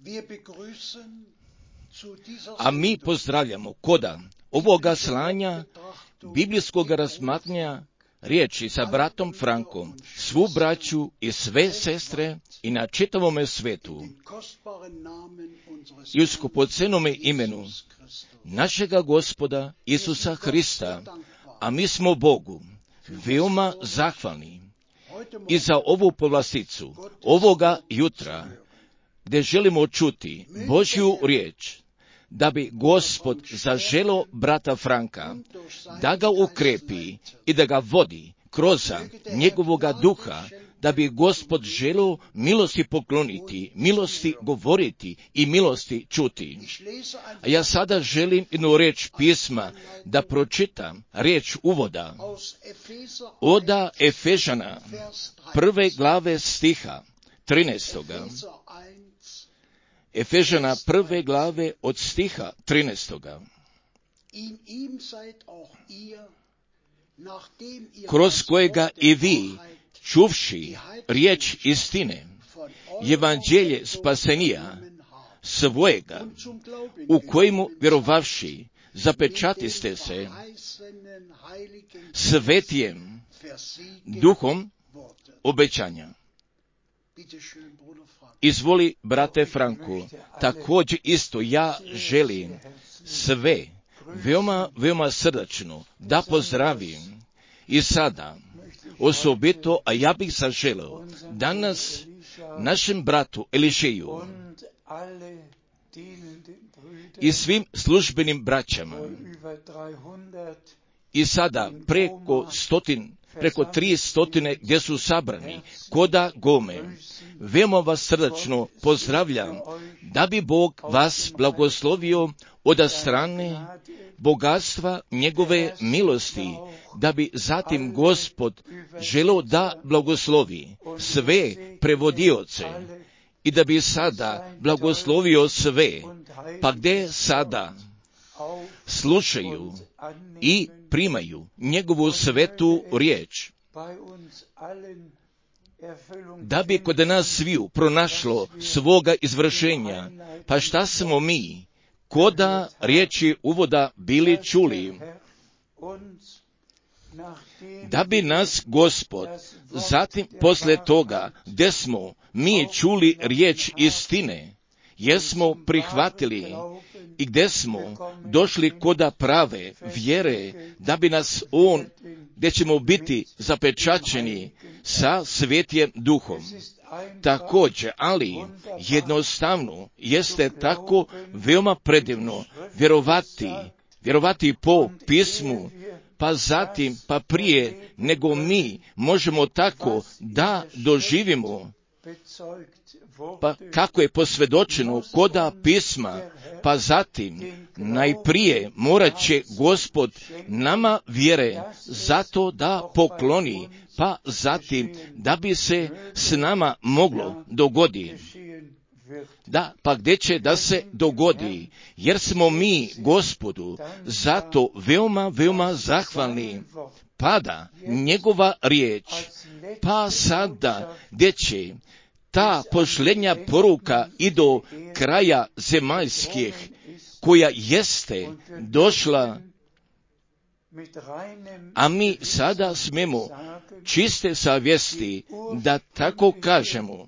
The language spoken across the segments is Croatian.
A mi pozdravljamo koda ovoga slanja biblijskog razmatranja riječi sa bratom Frankom, svu braću i sve sestre i na čitavome svetu i u skupocenome imenu našega Gospoda Isusa Hrista, a mi smo Bogu veoma zahvalni i za ovu povlasticu ovoga jutra, gdje želimo čuti Božju riječ, da bi Gospod zaželio brata Franka, da ga ukrepi i da ga vodi kroz njegovoga duha, da bi Gospod želio milosti pokloniti, milosti govoriti i milosti čuti. A ja sada želim jednu riječ pisma da pročitam, riječ uvoda od Efežana 1. glave stiha 13. Efežana 1. glave od stiha 13. Kroz kojega i vi, čuvši riječ istine, evanđelje spasenija svojega, u kojemu vjerovavši, zapečatiste se svetijem duhom obećanja. Izvoli, brate Franku, također isto ja želim sve veoma srdačno da pozdravim i sada osobito, a ja bih zaželio danas našem bratu Elišeju i svim službenim braćama i sada preko 300 gdje su sabrani koda Gome. Veoma vas srdačno pozdravljam, da bi Bog vas blagoslovio od strane bogatstva njegove milosti, da bi zatim Gospod želio da blagoslovi sve prevodioce i da bi sada blagoslovio sve, pa gdje sada slušaju i primaju njegovu svetu riječ, da bi kod nas sviju pronašlo svoga izvršenja. Pa šta smo mi koda riječi uvoda bili čuli? Da bi nas Gospod zatim posle toga gdje smo mi čuli riječ istine, jesmo prihvatili i gdje smo došli koda prave vjere, da bi nas on, gdje ćemo biti zapečaćeni sa svetijem duhom. Također, ali jednostavno jeste tako veoma predivno vjerovati po pismu, pa zatim, pa prije nego mi možemo tako da doživimo, pa kako je posvjedočeno koda pisma, pa zatim najprije morat će Gospod nama vjere zato da pokloni, pa zatim da bi se s nama moglo dogoditi. Da, pa gdje će da se dogodi, jer smo mi Gospodu zato veoma zahvalni. Pada njegova riječ, pa sada gdje će ta pošljenja poruka i do kraja zemaljskih, koja jeste došla, a mi sada smemo čiste savjesti da tako kažemo.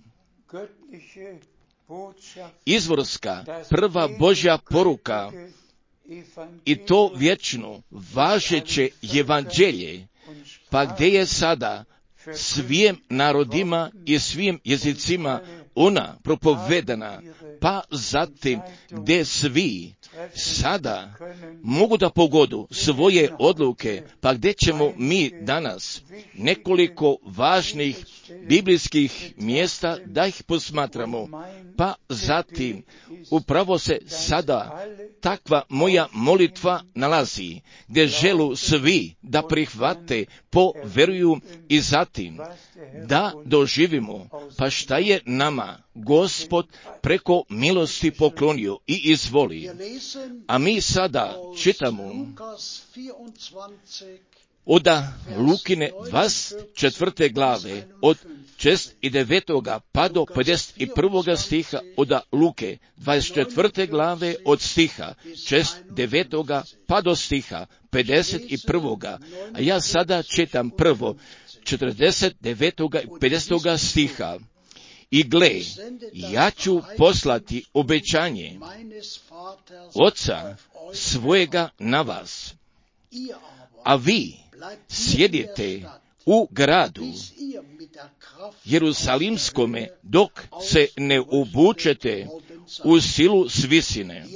Izvorska prva Božja poruka i to vječno važeće evanđelje, pa gdje je sada svim narodima i svim jezicima ona propovedana, pa zatim gdje svi sada mogu da pogodu svoje odluke, pa gdje ćemo mi danas nekoliko važnih biblijskih mjesta da ih posmatramo, pa zatim upravo se sada takva moja molitva nalazi, gdje želu svi da prihvate, poveruju i zatim da doživimo, pa šta je nama Gospod preko milosti poklonio i izvoli. A mi sada čitamo od Lukine 24. glave, od 6 i 9. pa do 51. stiha od Luke 24. glave od stiha 6, 9. pa do stiha 51. A ja sada čitam prvo 49. i 50. stiha. I gle, ja ću poslati obećanje Oca svojega na vas, a vi sjedite u gradu Jerusalimskome dok se ne obučete u silu s visine.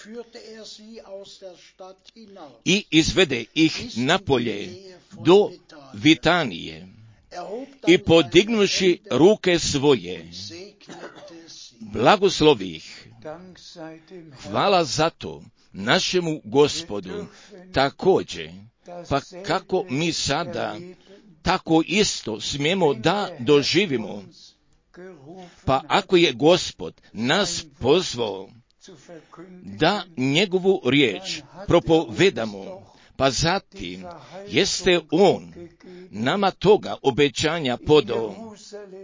I izvede ih napolje do Vitanije i podignuši ruke svoje, blagoslovi ih. Hvala za to našemu Gospodu. Također, pa kako mi sada tako isto smijemo da doživimo, pa ako je Gospod nas pozvao da njegovu riječ propovedamo, pa zatim jeste on nama toga obećanja podao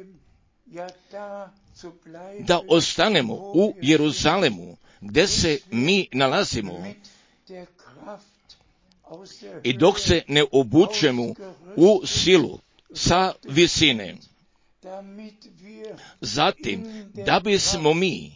da ostanemo u Jeruzalemu gdje se mi nalazimo i dok se ne obučemo u silu sa visine. Zatim, da bismo mi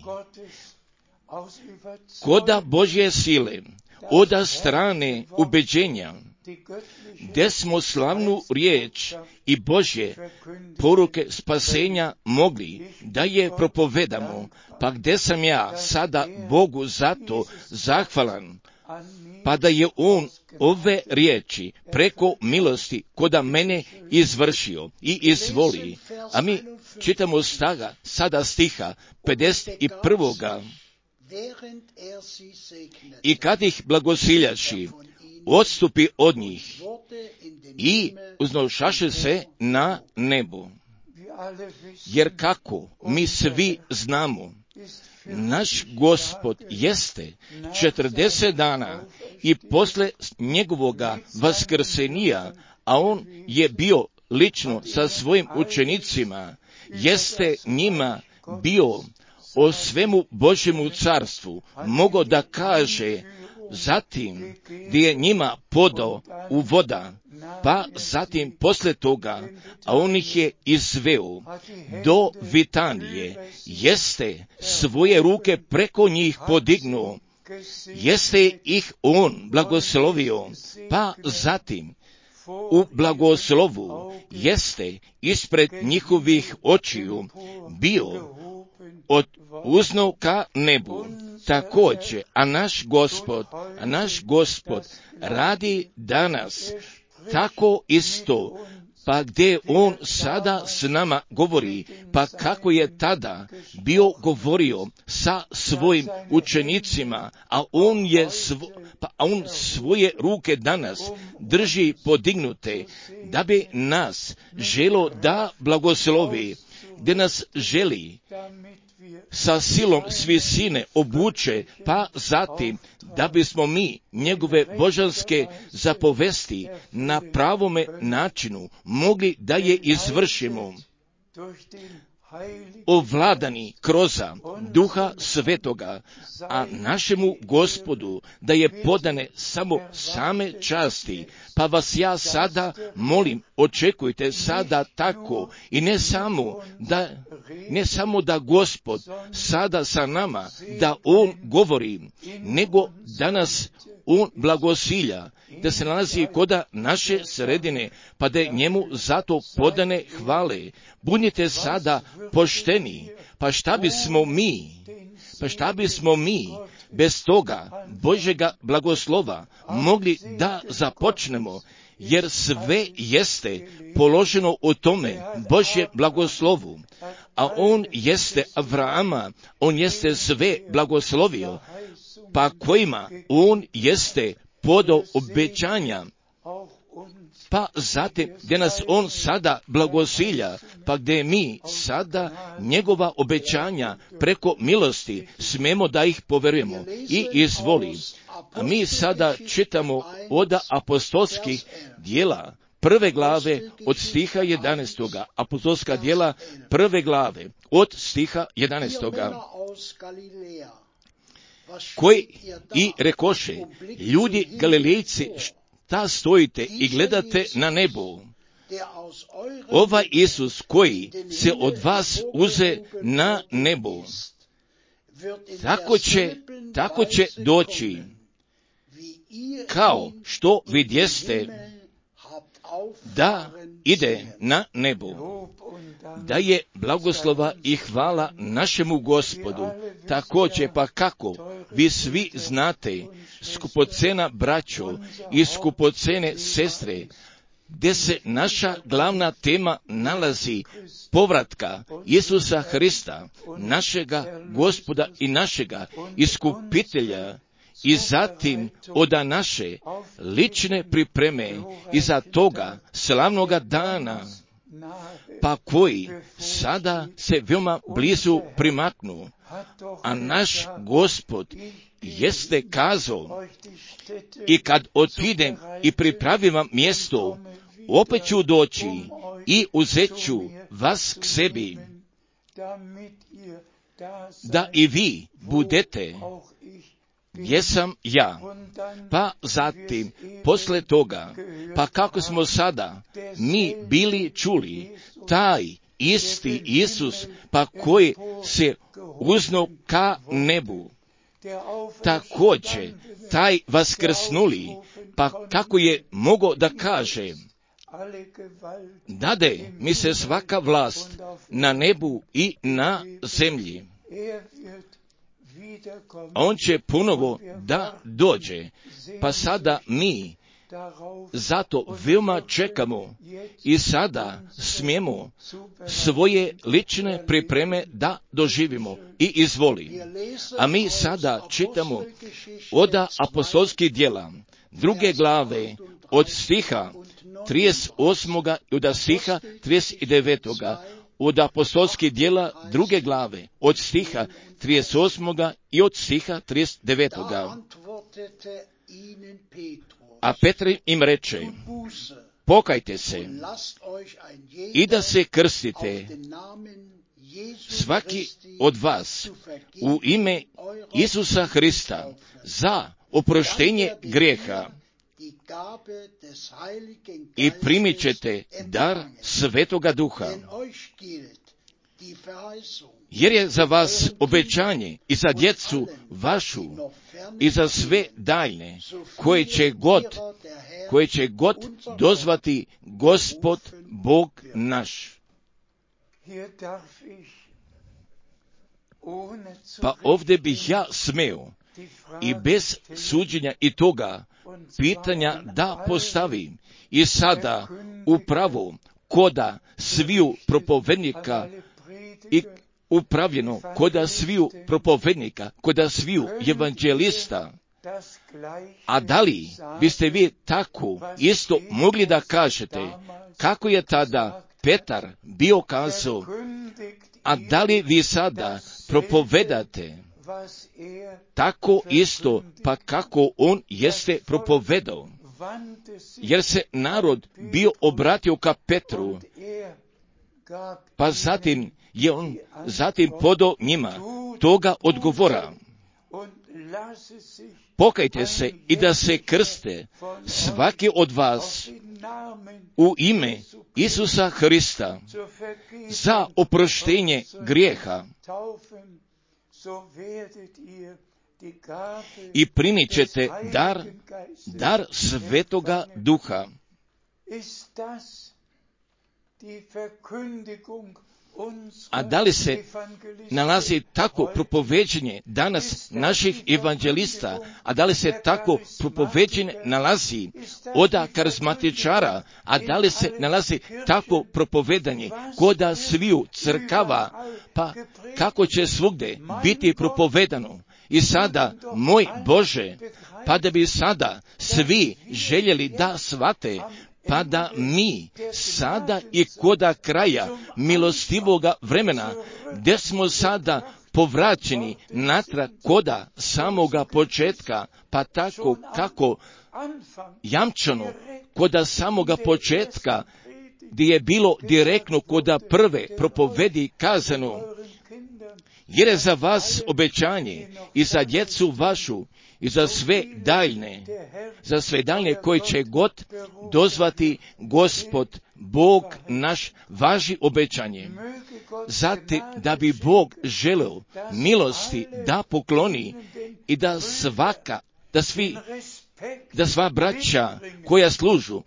koda Božje sile od strane ubeđenja, gdje smo slavnu riječ i Božje poruke spasenja mogli da je propovedamo, pa gdje sam ja sada Bogu za to zahvalan, pa da je on ove riječi preko milosti koda mene izvršio i izvoli. A mi čitamo sada stiha 51. I kad ih blagosiljaši, odstupi od njih i uznošaše se na nebu. Jer kako mi svi znamo, naš Gospod jeste 40 dana i posle njegovoga vaskrsenija, a on je bio lično sa svojim učenicima, jeste njima bio o svemu Božjemu carstvu, mogo da kaže, zatim gdje je njima podao u voda, pa zatim posle toga, a on ih je izveo do Vitanije, jeste svoje ruke preko njih podignuo, jeste ih on blagoslovio, pa zatim u blagoslovu jeste ispred njihovih očiju bio uzno ka nebu. Također, a naš Gospod radi danas tako isto, pa gdje on sada s nama govori, pa kako je tada bio govorio sa svojim učenicima, a on svoje ruke danas drži podignute, da bi nas želo da blagoslovi, gdje nas želi sa silom s visine obuče, pa zatim da bismo mi njegove božanske zapovesti na pravome načinu mogli da je izvršimo, ovladani kroz Duha Svetoga, a našemu Gospodu da je podane samo same časti. Pa vas ja sada molim, očekujte sada tako i ne samo da Gospod sada sa nama, da on govori, nego da nas on blagosilja, da se nalazi koda naše sredine, pa da je njemu zato podane hvale. Budite sada pošteni, pa šta bismo mi bez toga Božjega blagoslova mogli da započnemo, jer sve jeste položeno u tome Božje blagoslovu, a on jeste Avrama, on jeste sve blagoslovio, pa kojima on jeste podao obećanja, pa zatim gdje nas on sada blagosilja, pa gdje mi sada njegova obećanja preko milosti smemo da ih poverujemo. I izvoli, A mi sada čitamo od apostolskih djela, 1. glave od stiha 11. Apostolska djela 1. glave od stiha 11. Koji i rekoše, ljudi Galilejci, šta stojite i gledate na nebo? Ovaj Isus koji se od vas uze na nebo, tako će doći, kao što vidjeste da ide na nebo. Da je blagoslova i hvala našemu Gospodu. Također, pa kako vi svi znate, skupocena braćo i skupocene sestre, gdje se naša glavna tema nalazi, povratka Isusa Hrista, našega Gospoda i našega iskupitelja, i zatim od naše lične pripreme iza toga slavnoga dana, pa koji sada se veoma blizu primaknu. A naš Gospod jeste kazao, i kad otidem i pripravim vam mjesto, opet ću doći i uzet ću vas k sebi, da i vi budete gdje sam ja. Pa zatim, posle toga, pa kako smo sada mi bili čuli, taj isti Isus, pa koji se uzno ka nebu, također taj vaskrsnuli, pa kako je mogao da kaže, dade mi se svaka vlast na nebu i na zemlji. On će ponovo da dođe, pa sada mi zato veoma čekamo i sada smijemo svoje lične pripreme da doživimo i izvoli. A mi sada čitamo od apostolskih djela, 2. glave od stiha 38. i od stiha 39. Od apostolskih djela 2. glave od stiha 38. i od stiha 39. A Petar im reče, pokajte se i da se krstite svaki od vas u ime Isusa Hrista za oproštenje grijeha i primit ćete dar Svetoga Duha. Jer je za vas obećanje i za djecu vašu i za sve daljne, koje će god dozvati Gospod Bog naš. Pa ovdje bih ja smeo i bez suđenja i toga pitanja da postavim i sada upravo koda sviju propovednika i upravljeno koda sviju propovednika, koda sviju evanđelista. A da li biste vi tako isto mogli da kažete kako je tada Petar bio kazao, a da li vi sada propovedate tako isto pa kako on jeste propovedao? Jer se narod bio obratio ka Petru, pa zatim je on podao njima toga odgovora. Pokajte se i da se krste svaki od vas u ime Isusa Hrista za oproštenje grijeha i primit ćete dar Svetoga Duha. A da li se nalazi tako propoveđenje danas naših evanđelista, a da li se tako propoveđenje nalazi od karizmatičara, a da li se nalazi tako propovedanje koda sviju crkava, pa kako će svugde biti propovedano? I sada, moj Bože, pa da bi sada svi željeli da shvate, pa da mi sada i koda kraja milostivoga vremena, gdje smo sada povraćeni natrag koda samoga početka, pa tako kako jamčano koda samoga početka, gdje je bilo direktno koda prve propovedi kazano, jer je za vas obećanje i za djecu vašu i za sve daljne koje će god dozvati Gospod Bog naš, važi obećanje. Zatim da bi Bog želeo milosti da pokloni i da sva braća koja služu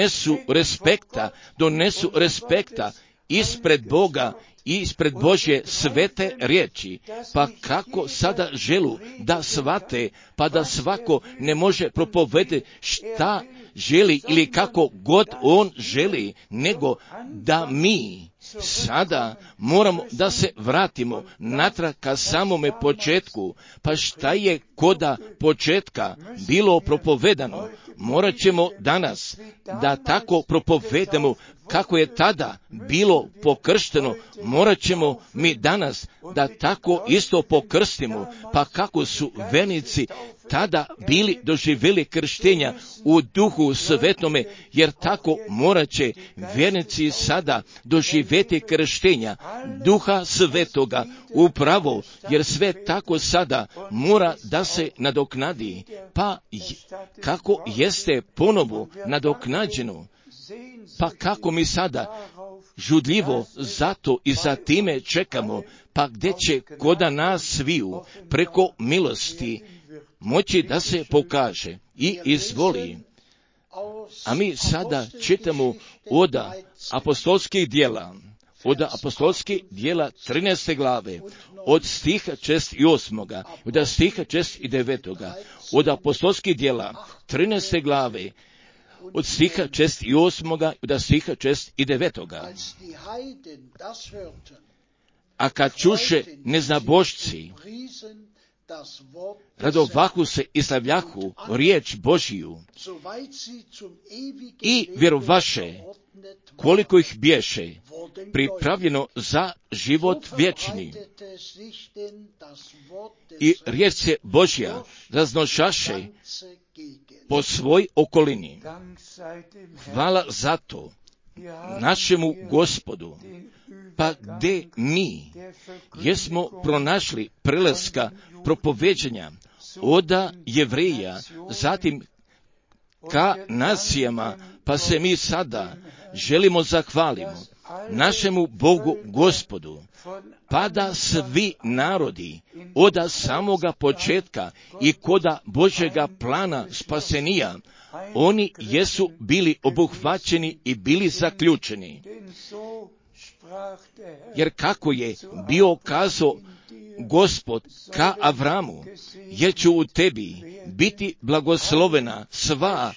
donesu respekta ispred Boga i ispred Božje svete riječi. Pa kako sada želu da shvate, pa da svako ne može propovedati šta želi ili kako god on želi, nego da mi sada moramo da se vratimo natrag ka samome početku. Pa šta je koda početka bilo propovedano, morat ćemo danas da tako propovedamo kako je tada bilo pokršteno, morat ćemo mi danas da tako isto pokrstimo, pa kako su vernici tada bili doživjeli krštenja u Duhu Svetome, jer tako morat će vernici sada doživjeti krštenja Duha Svetoga upravo, jer sve tako sada mora da se nadoknadi. Pa kako jeste ponovo nadoknađeno, pa kako mi sada žudljivo zato i za time čekamo, pa gdje će koda nas sviju preko milosti moći da se pokaže i izvoli. A mi sada čitamo od apostolskih dijela 13. glave, od stiha 6 i 8, od stiha 6 i 9, od apostolskih dijela 13. glave, od stiha 6 i 8, od stiha 6 i 9. A kad čuše neznabošci, radovahu se i slavljahu riječ Božiju i vjerovaše, koliko ih bješe pripravljeno za život vječni. I riječ se Božja raznošaše po svoj okolini. Hvala za to našemu Gospodu. Pa gdje mi jesmo pronašli preleska propoveđenja od Jevreja, zatim ka nacijama, pa se mi sada želimo zahvalimo našemu Bogu Gospodu, pa da svi narodi od samoga početka i koda Božjega plana spasenija, oni jesu bili obuhvaćeni i bili zaključeni. Jer kako je bio kazao Gospod ka Avramu, jer ću u tebi biti blagoslovena sva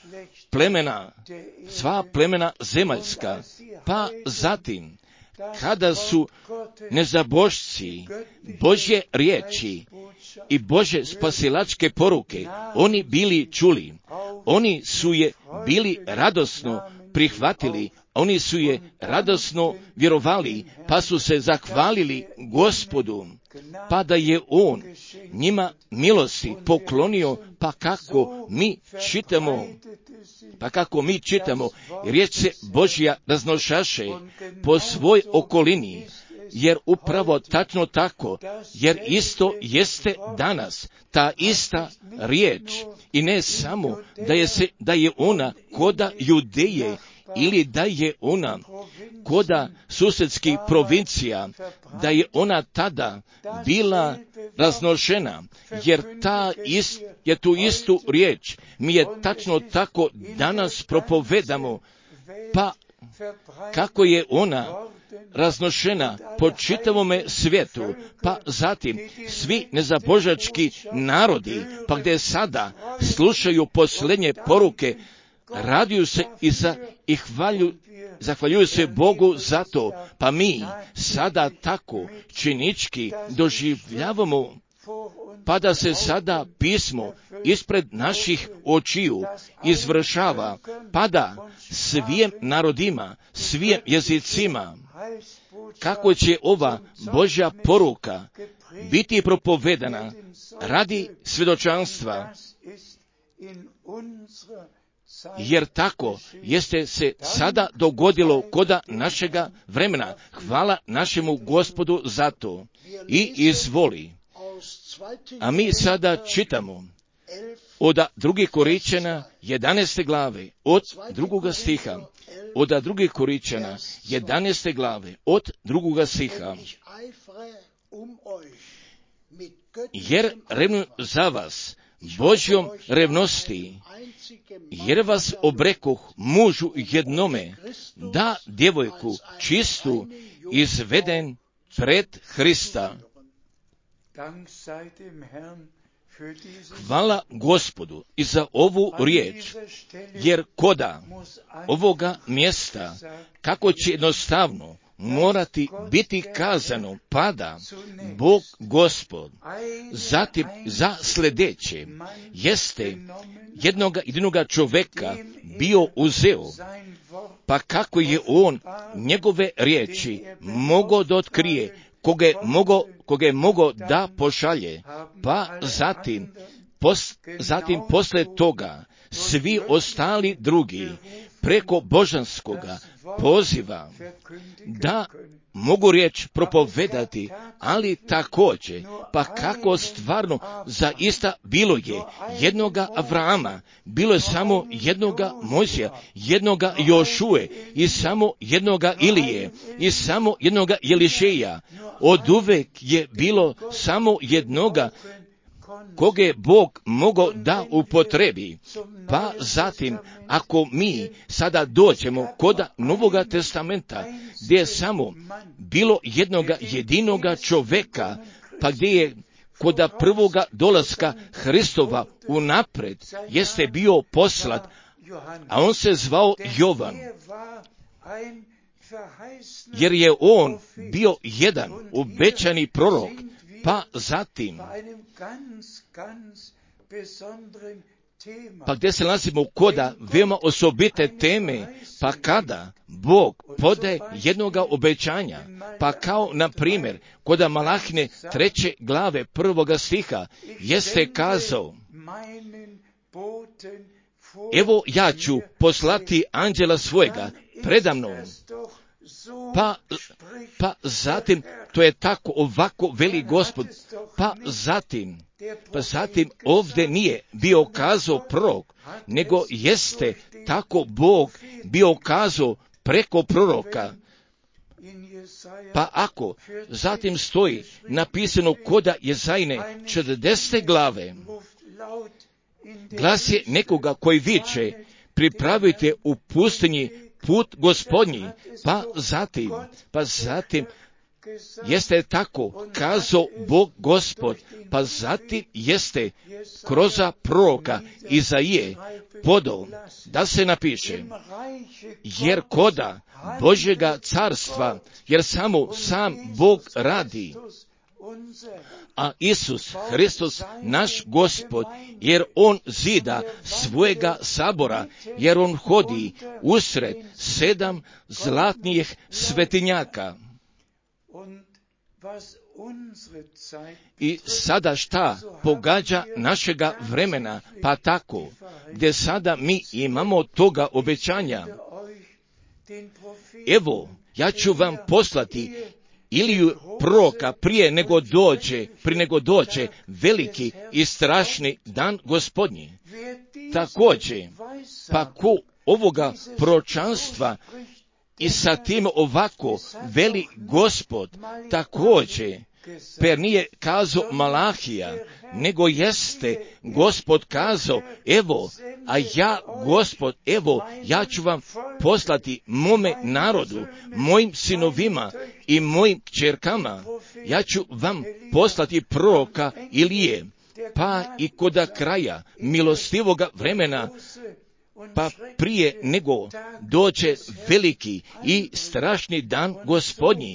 plemena zemaljska. Pa zatim, kada su nezabošci Božje riječi i Božje spasilačke poruke oni bili čuli, oni su je bili radosno prihvatili, oni su je radosno vjerovali, pa su se zahvalili Gospodu, pa da je On njima milosti poklonio, pa kako mi čitamo, riječ se Božja raznošaše po svoj okolini, jer upravo tačno tako, jer isto jeste danas ta ista riječ, i ne samo da je ona koda Judeje, ili da je ona koda susjedskih provincija, da je ona tada bila raznošena, jer tu istu riječ mi je tačno tako danas propovedamo, pa kako je ona raznošena po čitavome svijetu, pa zatim svi nezabožački narodi, pa gdje sada slušaju posljednje poruke, raduju se i zahvaljuju se Bogu za to, pa mi sada tako činički doživljavamo, pa da se sada pismo ispred naših očiju izvršava, pa da svijem narodima, svijem jezicima kako će ova Božja poruka biti propovedana radi svjedočanstva, jer tako jeste se sada dogodilo koda našega vremena. Hvala našemu Gospodu za to. I izvoli. A mi sada čitamo od 2. Korinćana 11. glave, od 2. stiha. Od 2. Korinćana 11. glave, od 2. stiha. Jer revnu za vas Božjom revnosti, jer vas obrekoh mužu jednome, da djevojku čistu izveden pred Hrista. Hvala Gospodu i za ovu riječ, jer koda ovoga mjesta, kako će jednostavno morati biti kazano, pada Bog Gospod. Zatim za sljedeće jeste jednoga čovjeka bio uzeo, pa kako je on njegove riječi mogao da otkrije, koga je mogao da pošalje, pa zatim posle toga svi ostali drugi preko božanskoga poziva da mogu riječ propovedati, ali također, pa kako stvarno zaista bilo je jednoga Avrama, bilo je samo jednoga Mojsija, jednoga Jošue i samo jednoga Ilije i samo jednoga Jelišeja. Oduvek je bilo samo jednoga koga je Bog mogao da upotrebi. Pa zatim, ako mi sada dođemo kod Novoga testamenta, gdje je samo bilo jednoga jedinoga čoveka, pa gdje je kod prvoga dolaska Hristova unapred jeste bio poslat, a on se zvao Jovan, jer je on bio jedan obećani prorok. Pa zatim, pa gdje se nalazimo koda veoma osobite teme, pa kada Bog podaje jednoga obećanja, pa kao na primjer koda Malahine 3. glave 1. stiha jeste kazao, evo ja ću poslati anđela svojega predamnom. Pa zatim, to je tako ovako veli Gospod, pa zatim ovdje nije bio kazao prorok, nego jeste tako Bog bio kazao preko proroka. Pa ako zatim stoji napisano koda Jezajine 40. glave, glas je nekoga koji viče, pripravite u pustinji put Gospodnji, pa zatim jeste tako kazao Bog Gospod, pa zatim jeste kroz proroka Izaije podao da se napiše, jer koda Božjega carstva, jer samo sam Bog radi, a Isus Hristos naš Gospod, jer on zida svojega sabora, jer on hodi usred 7 zlatnih svetinjaka. I sada šta pogađa našega vremena, pa tako, gdje sada mi imamo toga obećanja. Evo, ja ću vam poslati Iliju proroka prije nego dođe veliki i strašni dan Gospodnji. Također, pa ko ovoga proročanstva i sa tim ovako veli Gospod, također, per nije kazao Malahija, nego jeste Gospod kazao, evo, a ja, Gospod, evo, ja ću vam poslati mome narodu, mojim sinovima i mojim kćerkama, ja ću vam poslati proroka Ilije, pa i koda kraja milostivoga vremena, pa prije nego dođe veliki i strašni dan Gospodnji,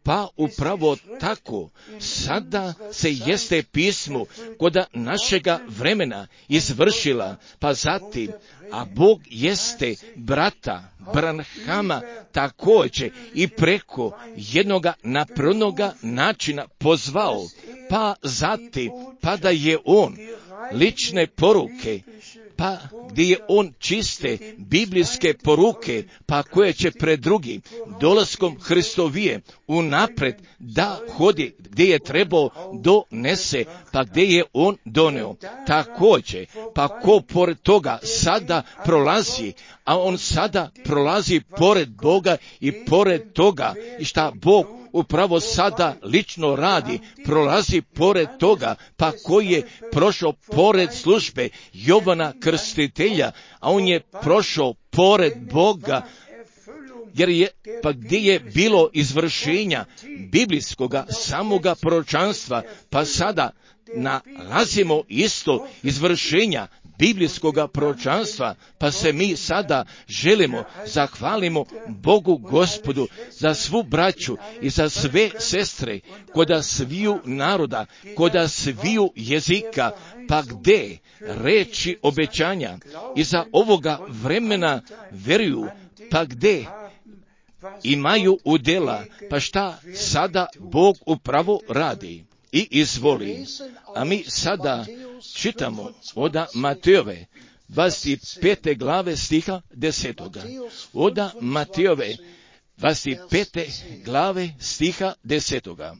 Pa upravo tako, sada se jeste pismo kod našega vremena izvršila, pa zatim, a Bog jeste brata Branhama također i preko jednoga napravnoga načina pozvao, pa zatim, pa da je on lične poruke, pa gdje je on čiste biblijske poruke, pa koje će pred drugim dolaskom Hristovije unapred da hodi gdje je trebao donese, pa gdje je on doneo. Također, pa ko pored toga sada prolazi, a on sada prolazi pored Boga i pored toga i šta Bog upravo sada lično radi, prolazi pored toga, pa koji je prošao pored službe Jovana Krstitelja, a on je prošao pored Boga, jer je, pa gdje je bilo izvršenja biblijskoga samoga proročanstva, pa sada nalazimo isto izvršenja biblijskoga proročanstva, pa se mi sada želimo, zahvalimo Bogu Gospodu za svu braću i za sve sestre, koda sviju naroda, koda sviju jezika, pa gdje reči obećanja iza ovoga vremena veruju, pa gdje imaju udjela, pa šta sada Bog upravo radi i izvoli. A mi sada čitamo od Matejove 25. glave stiha 10. Od Matejove 25. glave stiha 10.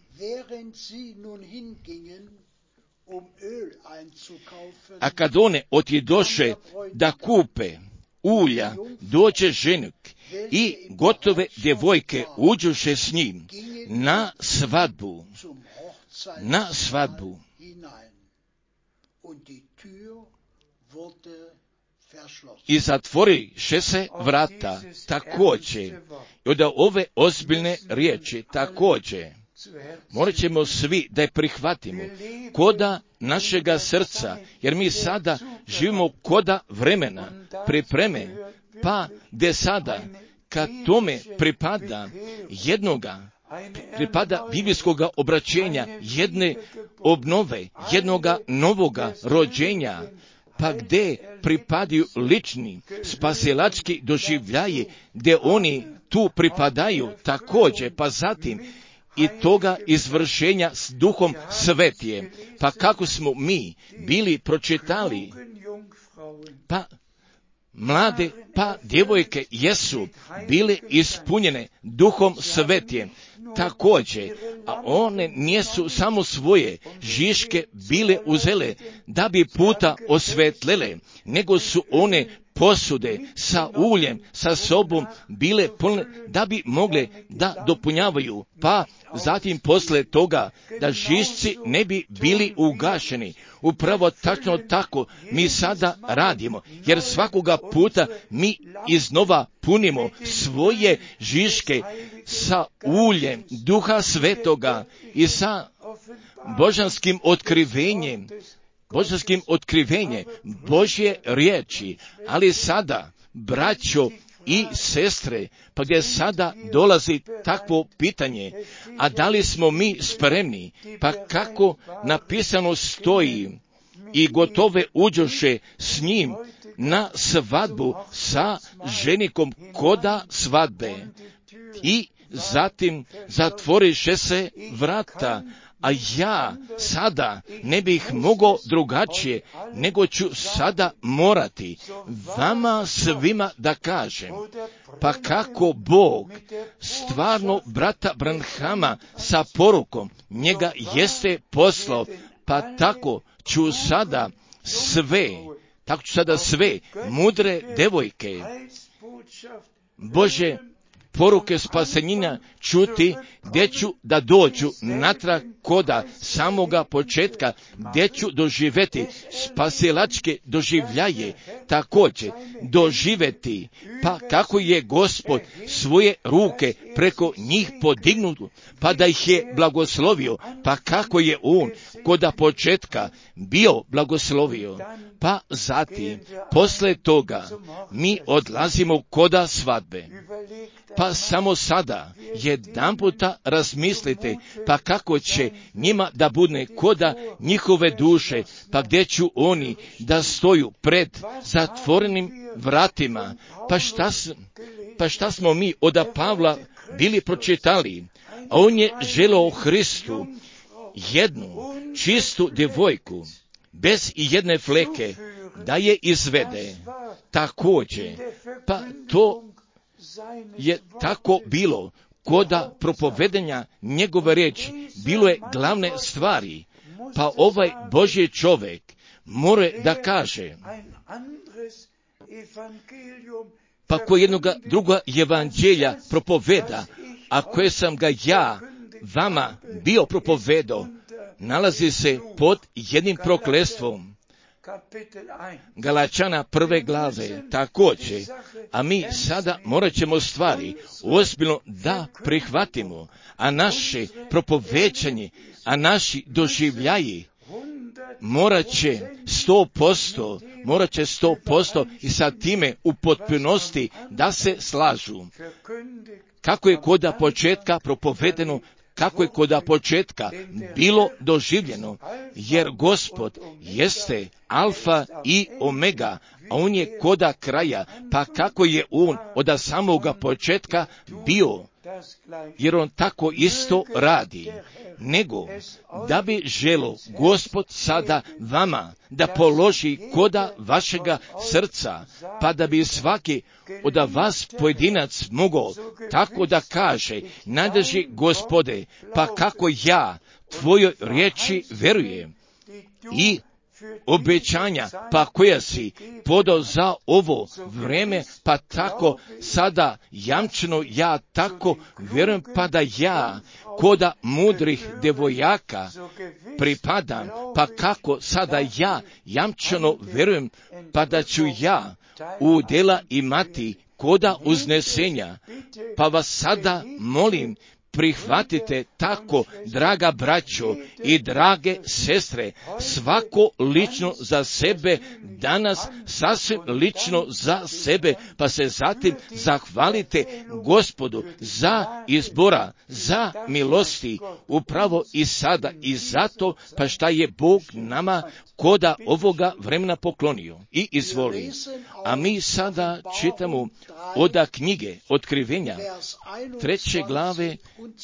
A kad one otjedoše da kupe ulja, dođe ženik i gotove djevojke uđuše s njim na svadbu. Na svadbu. I zatvoriše se vrata također. I od ove ozbiljne riječi također morat ćemo svi da je prihvatimo koda našega srca, jer mi sada živimo koda vremena pripreme, pa gdje sada kad tome pripada biblijskoga obraćenja, jedne obnove, jednoga novoga rođenja, pa gdje pripadaju lični spasilački doživljaji, gdje oni tu pripadaju također, pa zatim i toga izvršenja s Duhom Svetije. Pa kako smo mi bili pročitali, pa mlade, pa djevojke jesu bile ispunjene Duhom Svetijem također, a one nisu samo svoje žiške bile uzele da bi puta osvetlele, nego su one posude sa uljem sa sobom bile pune da bi mogle da dopunjavaju, pa zatim posle toga da žišci ne bi bili ugašeni. Upravo tačno tako mi sada radimo, jer svakoga puta mi iznova punimo svoje žiške sa uljem Duha Svetoga i sa božanskim otkrivenjem Božje riječi. Ali sada, braćo i sestre, pa gdje sada dolazi takvo pitanje, a da li smo mi spremni, pa kako napisano stoji, i gotove uđoše s njim na svadbu sa ženikom koda svadbe. I zatim zatvoriše se vrata, a ja sada ne bih mogao drugačije, nego ću sada morati vama svima da kažem, pa kako Bog stvarno brata Branhama sa porukom njega jeste poslao, pa tako ću sada sve mudre devojke Bože poruke spasenja čuti, gdje ću da dođu natrag koda samoga početka, gdje ću doživjeti spasilačke doživljaje, također doživjeti, pa kako je Gospod svoje ruke preko njih podignuo, pa da ih je blagoslovio, pa kako je on koda početka bio blagoslovio, pa zatim, posle toga, mi odlazimo koda svadbe. Pa Pa samo sada jedanputa razmislite, pa kako će njima da bude koda njihove duše, pa gdje će oni da stoju pred zatvorenim vratima. Pa šta smo mi od Pavla bili pročitali? A on je želeo Hristu jednu čistu djevojku, bez i jedne fleke, da je izvede. Također, pa to je tako bilo koda propovedanja njegove riječi, bilo je glavne stvari, pa ovaj Božji čovjek mora da kaže, pa ko jednoga druga evanđelja propoveda, a koje sam ga ja vama bio propovedao, nalazi se pod jednim prokletstvom. Galačana 1. glave također, a mi sada morat ćemo stvari ozbiljno da prihvatimo, a naše propovećanje, a naši doživljaji morat će 100% i sa time u potpunosti da se slažu. Kako je koda početka propovedeno, kako je koda početka bilo doživljeno, jer Gospod jeste alfa i omega, a on je koda kraja, pa kako je on od samoga početka bio, jer on tako isto radi, nego da bi želo Gospod sada vama da položi koda vašega srca, pa da bi svaki od vas pojedinac mogao tako da kaže, nadrži Gospode, pa kako ja tvojoj riječi verujem i obećanja, pa koja si podao za ovo vreme, pa tako sada jamčeno ja tako vjerujem, pa da ja koda mudrih devojaka pripadam, pa kako sada ja jamčeno vjerujem, pa da ću ja udjela imati koda uznesenja, pa vas sada molim, prihvatite tako, draga braćo i drage sestre, svako lično za sebe, danas sasvim lično za sebe, pa se zatim zahvalite Gospodu za izbora, za milosti, upravo i sada i zato, pa šta je Bog nama koda ovoga vremena poklonio. I izvoli. A mi sada čitamo od knjige Otkrivenja, 3. glave,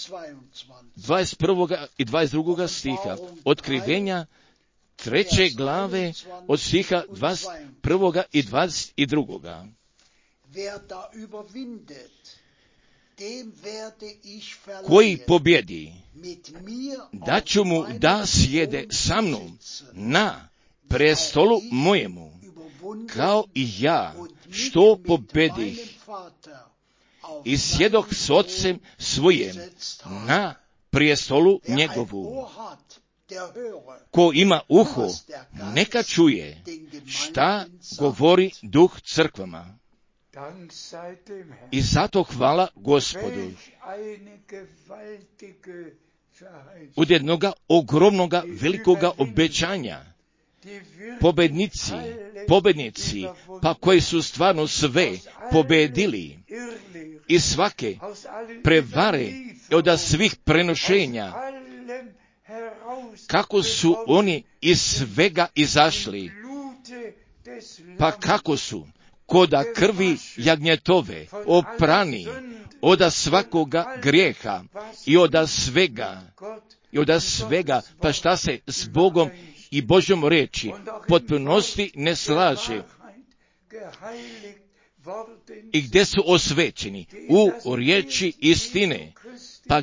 21. i 22. stiha. Otkrivenja, 3. glave, od stiha 21. i 22. Koji pobjedi, da ću mu da sjede sa mnom na prestolu mojemu, kao i ja, što pobjedih i sjedoh s Otcem svojim na prijestolu njegovu. Ko ima uho, neka čuje šta govori Duh crkvama. I zato hvala Gospodu. Od jednoga ogromnoga velikoga obećanja, pobednici, pa koji su stvarno sve pobedili i svake prevare od svih prenošenja, kako su oni iz svega izašli, pa kako su koda krvi jagnjetove oprani od svakoga grijeha i od svega, pa šta se s Bogom i Božjom reči potpunosti ne slaže i gdje su osvećeni u riječi istine, pa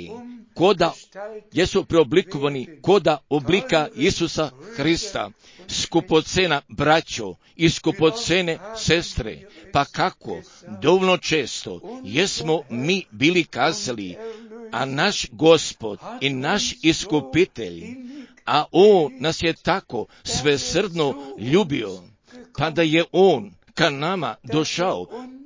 gdje su preoblikovani koda oblika Isusa Hrista, skupocena braćo i skupocene sestre, pa kako dovoljno često jesmo mi bili kazali, a naš Gospod i naš iskupitelj, a on nas je tako svesrdno ljubio, pa da je on ka nama došao,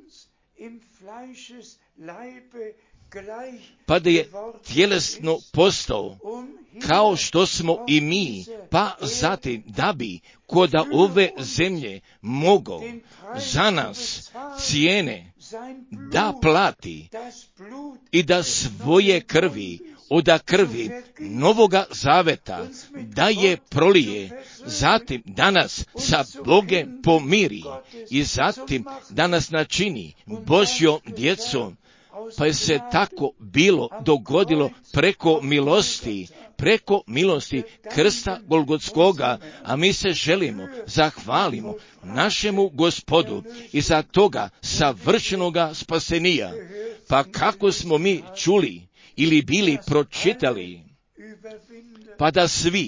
pa da je tjelesno postao kao što smo i mi, pa zatim da bi koda ove zemlje mogao za nas cijene da plati i da svoje krvi, od krvi Novoga Zaveta, da je prolije, zatim da nas sa Bogom pomiri i zatim da nas načini Božjom djecom. Pa je se tako bilo dogodilo preko milosti krsta Golgotskoga, a mi se želimo, zahvalimo našemu Gospodu i za toga savršenoga spasenija. Pa kako smo mi čuli ili bili pročitali, pa da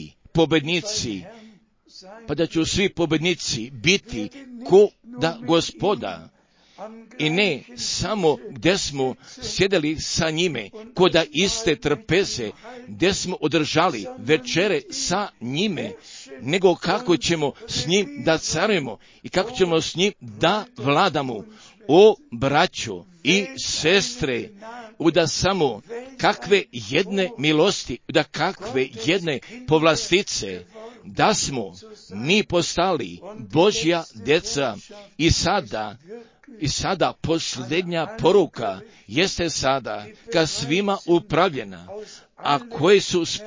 će svi pobednici biti ko da Gospoda. I ne samo gdje smo sjedeli sa njime, koda iste trpeze, gdje smo održali večere sa njime, nego kako ćemo s njim da carujemo i kako ćemo s njim da vladamo. O braćo i sestre, da samo kakve jedne milosti, da kakve jedne povlastice, da smo mi postali Božja djeca i sada posljednja poruka jeste sada ka svima upravljena, a koji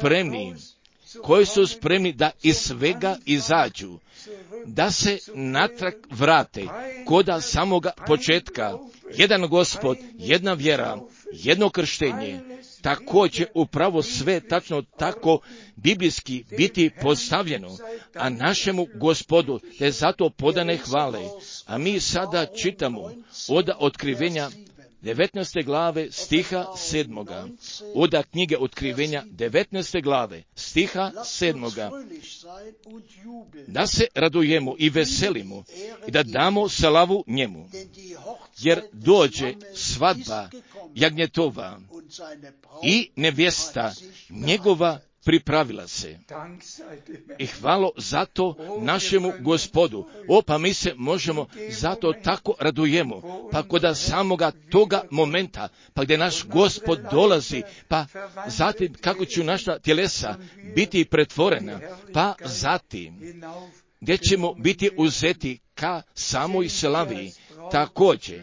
su spremni da iz svega izađu, da se natrag vrate koda samoga početka, jedan Gospod, jedna vjera, jedno krštenje, također upravo sve tačno tako biblijski biti postavljeno, a našemu Gospodu te zato podane hvale. A mi sada čitamo od Otkrivenja 19. glave stiha 7. Od knjige Otkrivenja 19. glave stiha 7. Da se radujemo i veselimo i da damo slavu njemu, jer dođe svadba jagnjetova i nevjesta njegova pripravila se. I hvalo zato našemu Gospodu. Pa mi se možemo zato tako radujemo. Pa kod samoga toga momenta, pa gdje naš Gospod dolazi, pa zatim kako će naša tjelesa biti pretvorena, pa zatim gdje ćemo biti uzeti ka samoj slavi. Također,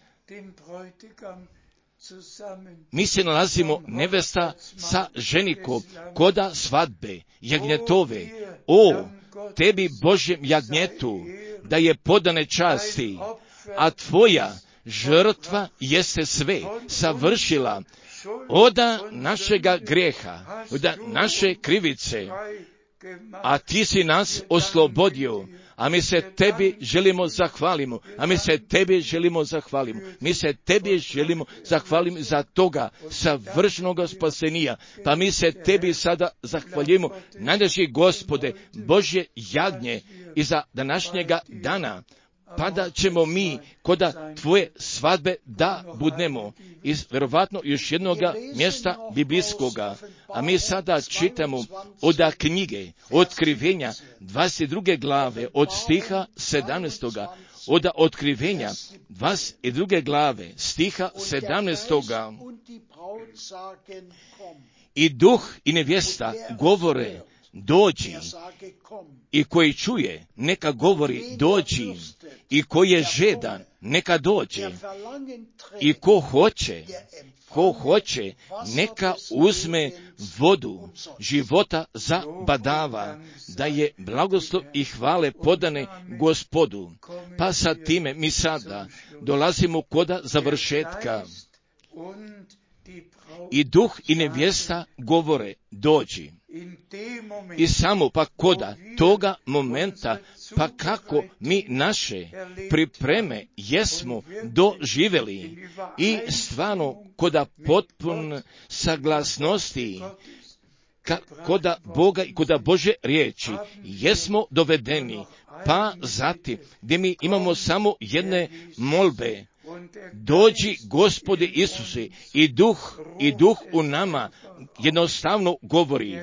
mi se nalazimo nevesta sa ženikom koda svadbe, jagnjetove. O, tebi Božjem jagnjetu, da je podane časti, a tvoja žrtva jeste sve savršila od našega grijeha, od naše krivice, a ti si nas oslobodio. A mi se tebi želimo zahvalimo. Mi se tebi želimo zahvalimo za toga savršenog spasenija. Pa mi se tebi sada zahvaljujemo, najdraži Gospode, Božje jagnje, i za današnjega dana, pa da ćemo mi koda tvoje svadbe da budnemo iz vjerovatno još jednoga mjesta biblijskoga. A mi sada čitamo od knjige Otkrivenja 22. glave od stiha 17. Od Otkrivenja 22. glave stiha 17. I duh i nevjesta govore, dođi, i koji čuje, neka govori, dođi, i koji je žedan, neka dođe, i ko hoće, neka uzme vodu života za badava, da je blagoslov i hvale podane Gospodu. Pa sa time mi sada dolazimo koda završetka. I duh i nevjesta govore, dođi. I samo pa koda toga momenta, pa kako mi naše pripreme jesmo doživjeli i stvarno koda potpun saglasnosti koda Boga i koda Bože riječi jesmo dovedeni, pa zatim gdje mi imamo samo jedne molbe, dođi Gospode Isuse, i duh u nama jednostavno govori,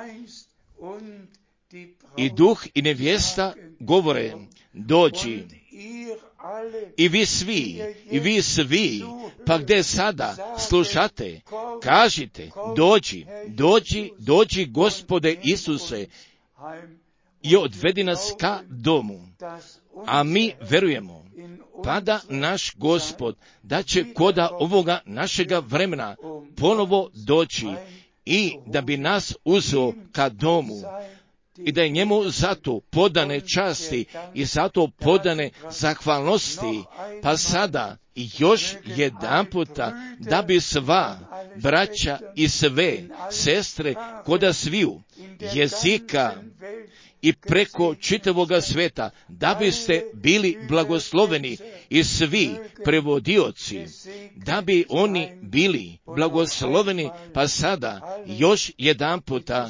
i duh i nevjesta govore, dođi. I vi svi, pa gdje sada slušate, kažite, dođi Gospode Isuse, i odvedi nas ka domu. a mi verujemo, pa da naš Gospod, da će koda ovoga našega vremena ponovo doći i da bi nas uzeo ka domu i da je njemu zato podane časti i zato podane zahvalnosti, pa sada još jedanputa da bi sva braća i sve sestre koda sviju jezika i preko čitavoga sveta, da biste bili blagosloveni i svi prevodioci, da bi oni bili blagosloveni, pa sada još jedanputa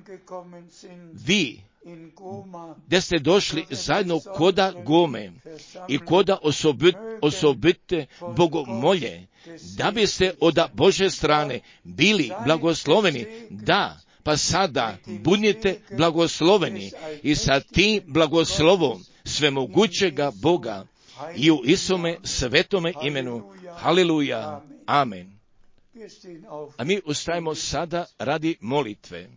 vi gdje ste došli zajedno koda Gome i koda osobite bogomolje, da biste od Bože strane bili blagosloveni, da, pa sada budite blagosloveni i sa tim blagoslovom svemogućega Boga i u Isome svetome imenu. Haleluja. Amen. A mi ustajemo sada radi molitve.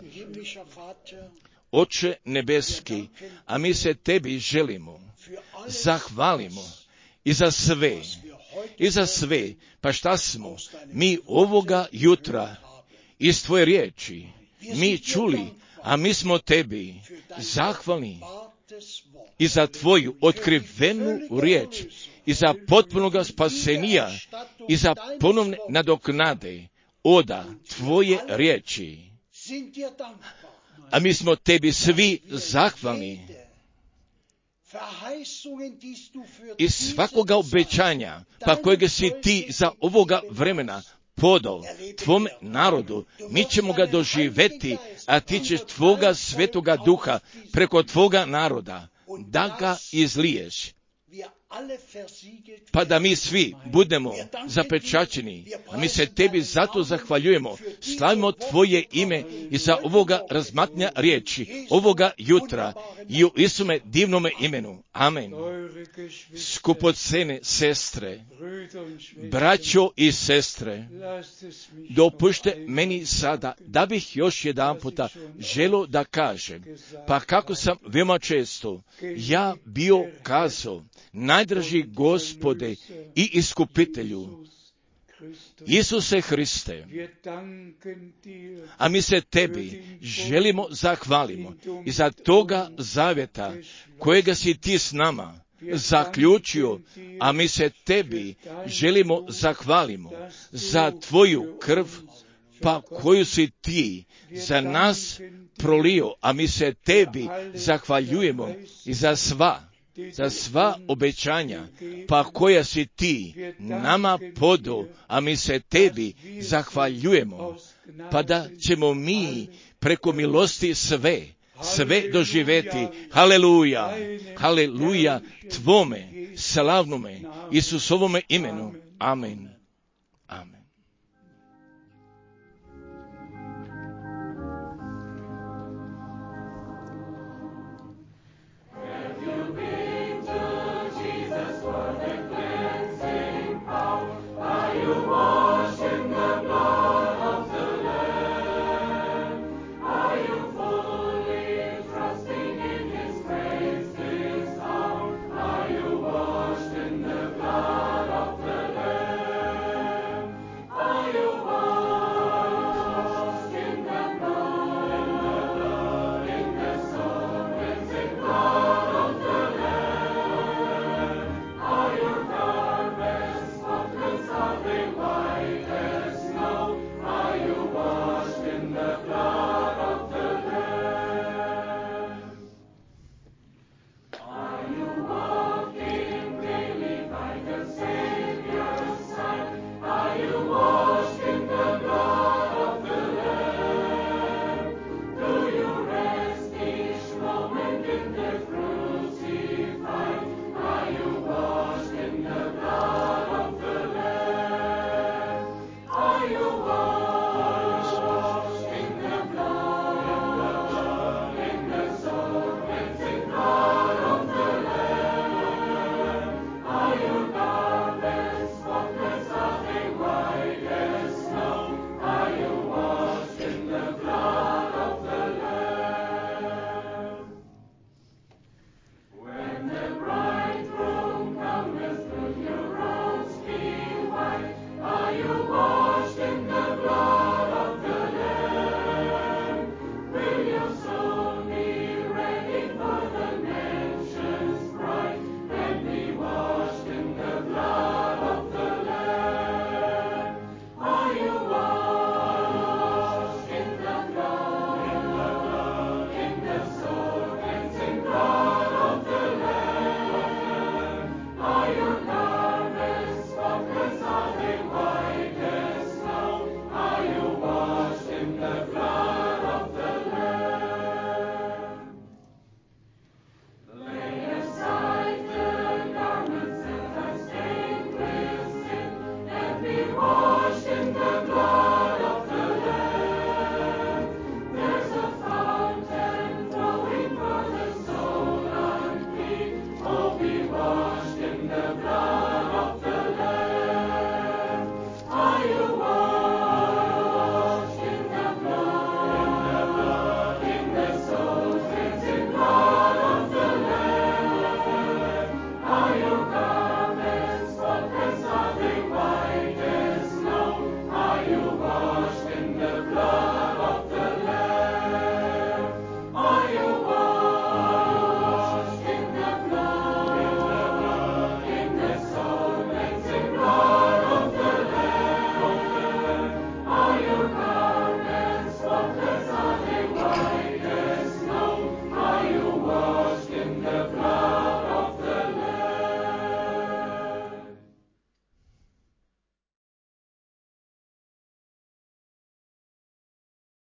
Oče nebeski, a mi se tebi želimo, zahvalimo i za sve, pa šta smo mi ovoga jutra iz tvoje riječi mi čuli, a mi smo tebi zahvalni i za tvoju otkrivenu riječ i za potpunoga spasenija i za ponovne nadoknade oda tvoje riječi. A mi smo tebi svi zahvalni i svakoga obećanja, pa kojega si ti za ovoga vremena podao tvom narodu, mi ćemo ga doživjeti, a ti ćeš tvoga svetoga duha preko tvoga naroda da ga izliješ, pa da mi svi budemo zapečaćeni. A mi se tebi zato zahvaljujemo, slavimo tvoje ime i za ovoga razmatnja riječi, ovoga jutra i u Isume divnome imenu. Amen. Skupocene sestre, braćo i sestre, dopušte meni sada da bih još jedan puta želio da kažem, pa kako sam veoma često ja bio kazao, najdraži Gospode i Iskupitelju, Isuse Hriste, a mi se tebi želimo zahvalimo i za toga zavjeta kojega si ti s nama zaključio, a mi se tebi želimo zahvalimo za tvoju krv, pa koju si ti za nas prolio, a mi se tebi zahvaljujemo i za sva obećanja, pa koja si ti nama podao, a mi se tebi zahvaljujemo, pa da ćemo mi preko milosti sve doživjeti. Haleluja, haleluja, tvome slavnome Isusovome imenu. Amen. Amen.